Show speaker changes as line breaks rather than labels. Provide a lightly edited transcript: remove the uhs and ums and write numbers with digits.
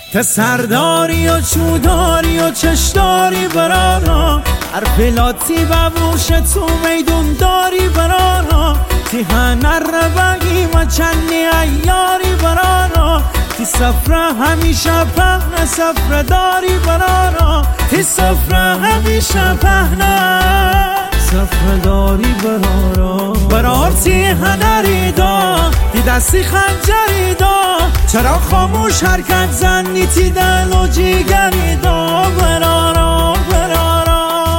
سرداری و چوداری و چشداری برانا هر پلاتی ببوش تو میدون داری برانا تی هنر ربگی و چنی ایاری برانا تی سفره همیشه پهنه سفره داری برانا تی سفره همیشه پهنه سفره داری برانا برار تی هنری دا تی دستی خنجری دا چرا خاموش حرکت زنی تی دل و جیگری دا